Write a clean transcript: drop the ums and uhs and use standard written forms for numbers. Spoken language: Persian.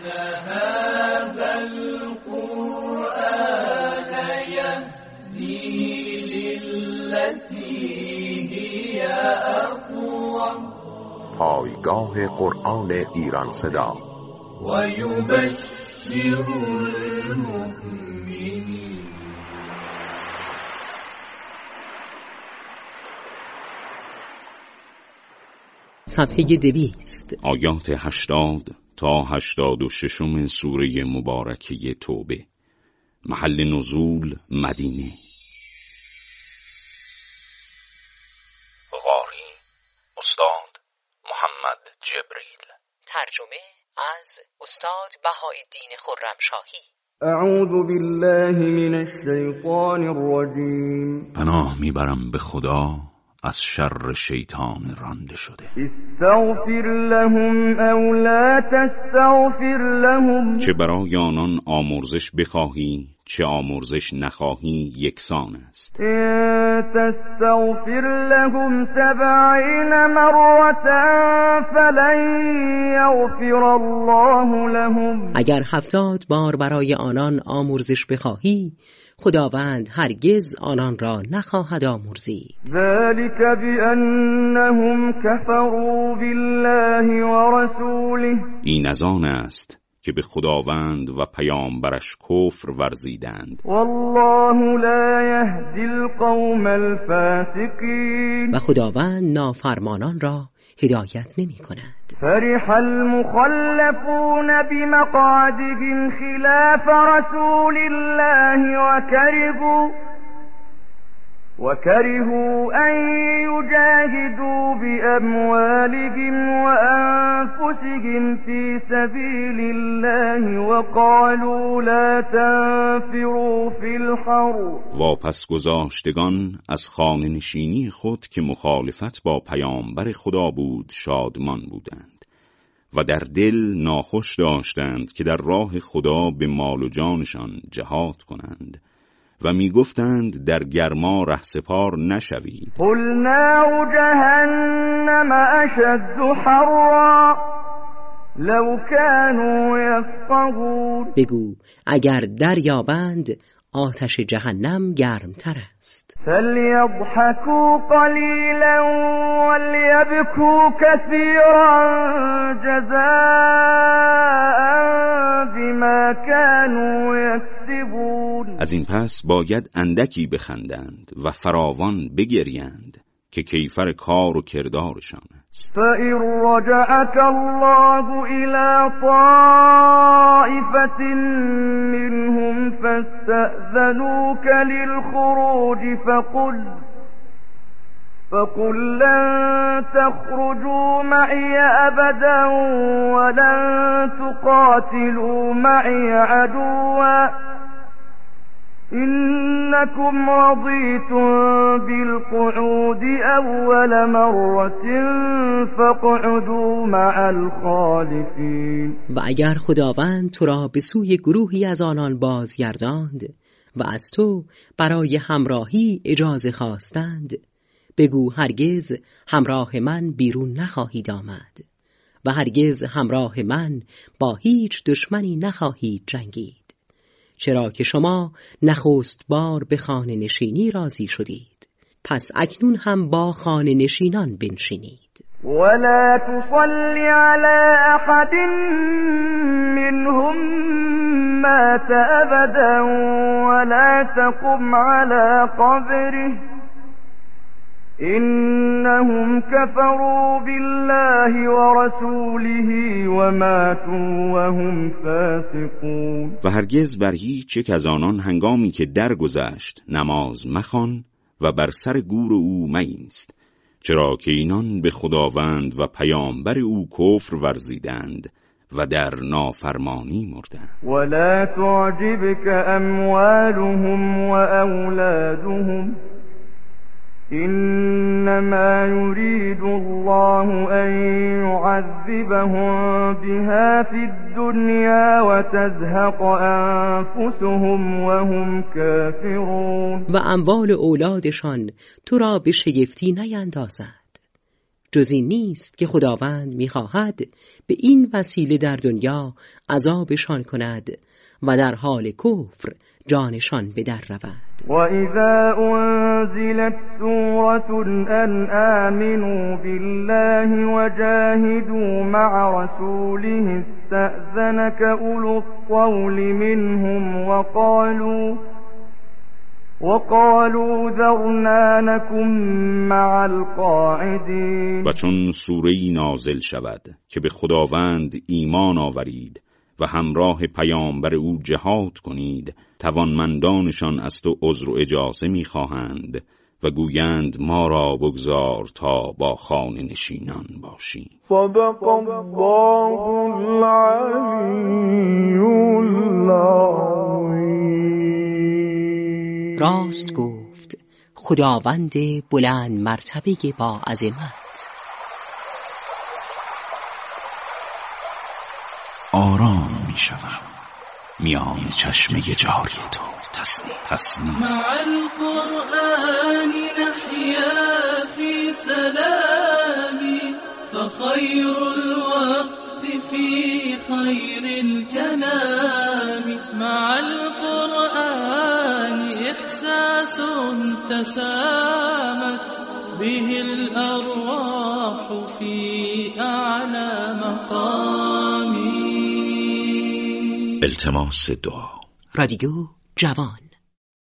هذا القرآن يهدي للتي هي أقوم. پایگاه قرآن ایران صدا و یبشر المؤمنین. صفحه 200 آیات 80 تا 86 سوره مبارکه توبه. محل نزول مدینه. قاری استاد محمد جبریل. ترجمه از استاد بهاءالدین خرمشاهی. اعوذ بالله من الشیطان الرجیم. پناه میبرم به خدا از شر شیطان رانده شده. استغفر لهم او لا تستغفر لهم. چه برای آنان آمرزش بخواهی چه آمرزش نخواهی یکسان است. تستغفر لهم 70 مرة فلن یغفر الله لهم. اگر 70 بار برای آنان آمرزش بخواهی خداوند هرگز آنان را نخواهد آمرزید. ذلك بأنهم كفروا بالله ورسوله. این از آن است که به خداوند و پیامبرش کفر ورزیدند. والله لا يهدي القوم الفاسقين. و خداوند نافرمانان را هدایت نمی کند. فرح المخلفون بمقعدهم خلاف رسول الله وكرهوا أن يجاهدوا بأموالهم وأنفسهم في سبيل الله وقالوا لا تنفروا في الحر. واپس گذاشتگان از خانه نشینی خود که مخالفت با پیامبر خدا بود شادمان بودند و در دل ناخوش داشتند که در راه خدا به مال و جانشان جهاد کنند و می گفتند در گرما رهسپار نشوید. قل نار جهنم اشد حرا لو كانوا يفقهون. بگو اگر دریابند آتش جهنم گرمتر است. فلیضحکوا قلیلا ولیبکوا کثیرا جزاء بما كانوا یکسبون. از این پس باید اندکی بخندند و فراوان بگریند که کیفر کار و کردارشان است. فَإِن رَّجَعَكَ اللَّهُ إِلَى طَائِفَةٍ مِّنْهُمْ فَاسْتَأْذَنُوكَ لِلْخُرُوجِ فَقُل لَّن تَخْرُجُوا مَعِيَ أَبَدًا وَلَن تُقَاتِلُوا مَعِيَ عَدُوًّا إنكم رضيتم بالقعود أول مرة فاقعدوا مع الخالفين. و اگر خداوند تو را به سوی گروهی از آنان بازگرداند و از تو برای همراهی اجازه خواستند بگو هرگز همراه من بیرون نخواهید آمد و هرگز همراه من با هیچ دشمنی نخواهید جنگید، چرا که شما نخست بار به خانه نشینی راضی شدید، پس اکنون هم با خانه نشینان بنشینید. ولا تصل على احد منهم مات ابدا ولا تقم على قبره إنهم كفروا بالله ورسوله وماتوا وهم فاسقون. و هرگز بر هیچ یک از آنان هنگامی که درگذشت نماز مخوان و بر سر گور او مایست، چرا که اینان به خداوند و پیامبر او کفر ورزیدند و در نافرمانی مردند. ولا تعجبك اموالهم واولادهم إنما يريد الله أن يعذبهم بها في الدنيا وتزهق أنفسهم وهم كافرون. و اموال اولادشان تو را به شگفتی نیندازد، جز این نیست که خداوند می‌خواهد به این وسیله در دنیا عذابشان کند و در حال کفر جانشان به در رود. وَإِذَا أُنزِلَتْ سُورَةٌ أَنْ آمِنُوا بِاللَّهِ وَجَاهِدُوا مَعَ رَسُولِهِ اسْتَأْذَنَكَ أُولُو الطَّوْلِ مِنْهُمْ وَقَالُوا ذَرْنَا نَكُن مَّعَ الْقَاعِدِينَ. و چون سوره‌ای نازل شود که به خداوند ایمان آورید و همراه پیامبر او جهاد کنید، توانمندانشان از تو عذر و اجازه می‌خواهند و گویند ما را بگذار تا با خانه نشینان باشیم. صدق الله العلی العظیم. راست گفت خداوند بلند مرتبه با عظمت. آرام می شوم میان چشمه جاری تو. تسنیم مع القرآن نحيا في سلام فخير الوقت في خير الكلام. مع القرآن إحساس تسامت به الأرواح في أعلى مقام. التماس دعا. رادیو جوان.